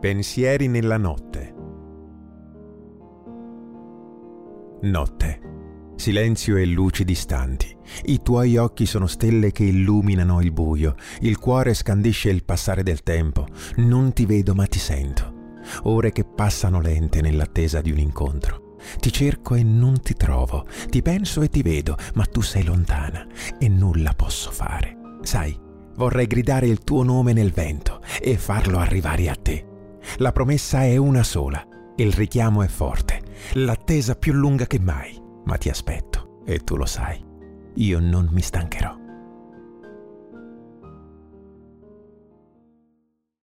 Pensieri nella notte. Notte. Silenzio e luci distanti. I tuoi occhi sono stelle che illuminano il buio. Il cuore scandisce il passare del tempo. Non ti vedo ma ti sento. Ore che passano lente nell'attesa di un incontro. Ti cerco e non ti trovo. Ti penso e ti vedo, ma tu sei lontana e nulla posso fare. Sai, vorrei gridare il tuo nome nel vento e farlo arrivare a te. La promessa è una sola, il richiamo è forte, l'attesa più lunga che mai, ma ti aspetto e tu lo sai, io non mi stancherò.